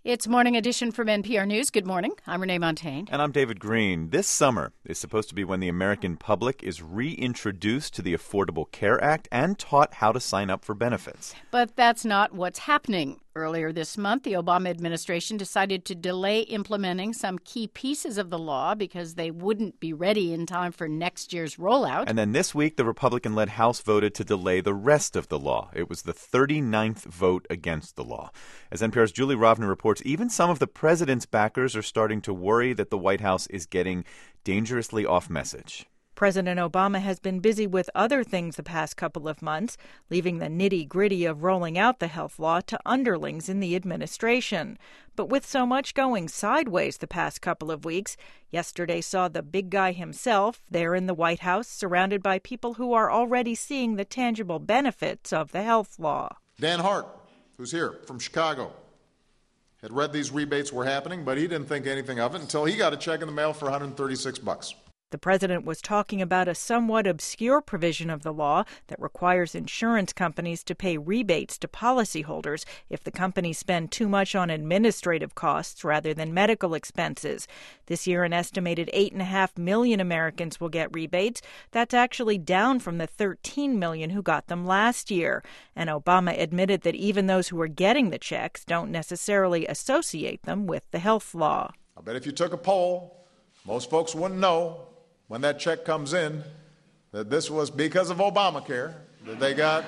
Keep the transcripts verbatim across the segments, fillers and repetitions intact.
It's Morning Edition from N P R News. Good morning. I'm Renee Montagne. And I'm David Green. This summer is supposed to be when the American public is reintroduced to the Affordable Care Act and taught how to sign up for benefits. But that's not what's happening. Earlier this month, the Obama administration decided to delay implementing some key pieces of the law because they wouldn't be ready in time for next year's rollout. And then this week, the Republican-led House voted to delay the rest of the law. It was the thirty-ninth vote against the law. As N P R's Julie Rovner reports, even some of the president's backers are starting to worry that the White House is getting dangerously off message. President Obama has been busy with other things the past couple of months, leaving the nitty-gritty of rolling out the health law to underlings in the administration. But with so much going sideways the past couple of weeks, yesterday saw the big guy himself there in the White House, surrounded by people who are already seeing the tangible benefits of the health law. Dan Hart, who's here from Chicago, had read these rebates were happening, but he didn't think anything of it until he got a check in the mail for one hundred thirty-six bucks. The president was talking about a somewhat obscure provision of the law that requires insurance companies to pay rebates to policyholders if the companies spend too much on administrative costs rather than medical expenses. This year, an estimated eight point five million Americans will get rebates. That's actually down from the thirteen million who got them last year. And Obama admitted that even those who are getting the checks don't necessarily associate them with the health law. I bet if you took a poll, most folks wouldn't know when that check comes in that this was because of Obamacare, that they got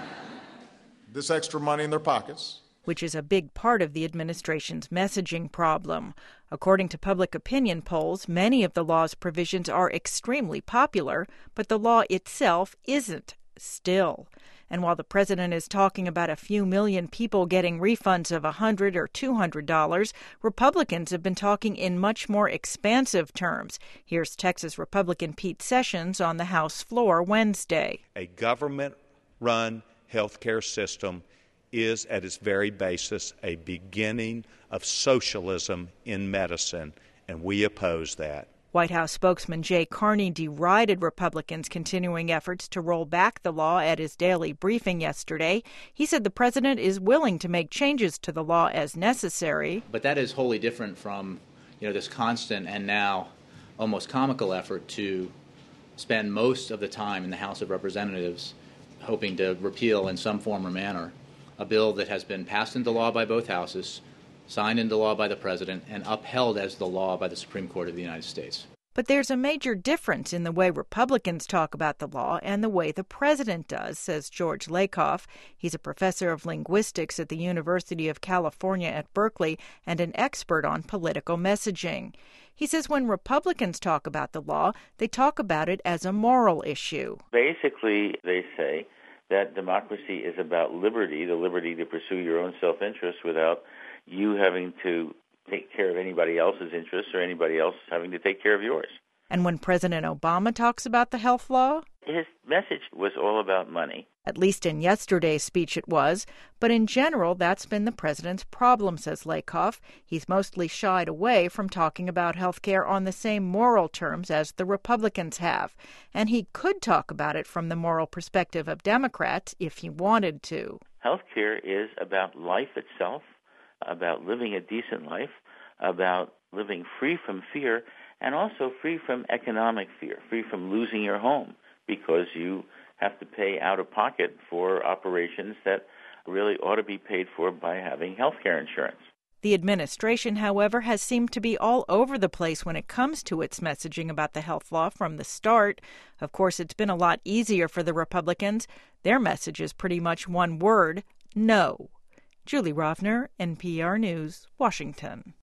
this extra money in their pockets. Which is a big part of the administration's messaging problem. According to public opinion polls, many of the law's provisions are extremely popular, but the law itself isn't, still. And while the president is talking about a few million people getting refunds of one hundred dollars or two hundred dollars, Republicans have been talking in much more expansive terms. Here's Texas Republican Pete Sessions on the House floor Wednesday. A government-run health care system is, at its very basis, a beginning of socialism in medicine, and we oppose that. White House spokesman Jay Carney derided Republicans' continuing efforts to roll back the law at his daily briefing yesterday. He said the president is willing to make changes to the law as necessary. But that is wholly different from, you know, this constant and now almost comical effort to spend most of the time in the House of Representatives hoping to repeal in some form or manner a bill that has been passed into law by both houses, signed into law by the president, and upheld as the law by the Supreme Court of the United States. But there's a major difference in the way Republicans talk about the law and the way the president does, says George Lakoff. He's a professor of linguistics at the University of California at Berkeley and an expert on political messaging. He says when Republicans talk about the law, they talk about it as a moral issue. Basically, they say that democracy is about liberty, the liberty to pursue your own self-interest without you having to take care of anybody else's interests or anybody else having to take care of yours. And when President Obama talks about the health law, his message was all about money. At least in yesterday's speech it was. But in general, that's been the president's problem, says Lakoff. He's mostly shied away from talking about health care on the same moral terms as the Republicans have. And he could talk about it from the moral perspective of Democrats if he wanted to. Health care is about life itself, about living a decent life, about living free from fear, and also free from economic fear, free from losing your home because you have to pay out of pocket for operations that really ought to be paid for by having health care insurance. The administration, however, has seemed to be all over the place when it comes to its messaging about the health law from the start. Of course, it's been a lot easier for the Republicans. Their message is pretty much one word: no. Julie Rovner, N P R News, Washington.